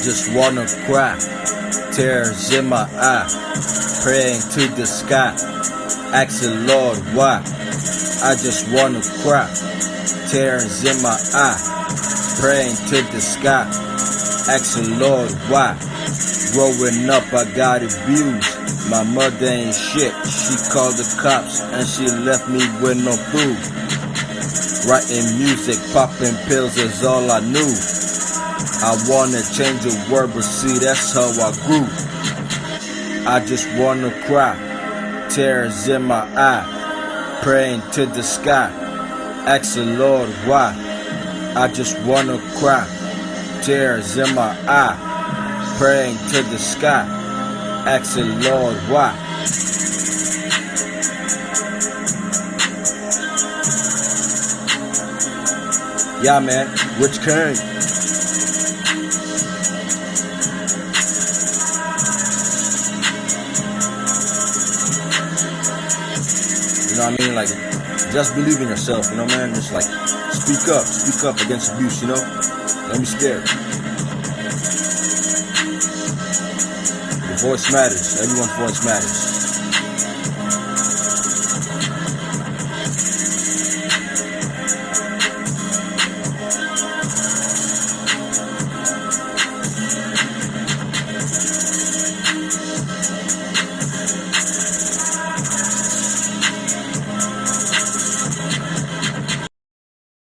just wanna cry, tears in my eye, praying to the sky, asking Lord why. I just wanna cry, tears in my eye, praying to the sky, asking Lord why. Growing up I got abused, my mother ain't shit, she called the cops and she left me with no food. Writing music, popping pills is all I knew. I wanna change the world, but see that's how I grew. I just wanna cry, tears in my eye, praying to the sky, asking Lord why. I just wanna cry, tears in my eye, praying to the sky, asking Lord why. Yeah, man, Rich Kern. You know what I mean? Like, just believe in yourself, you know, man? Just like, speak up against abuse, you know? Don't be scared. Your voice matters. Everyone's voice matters.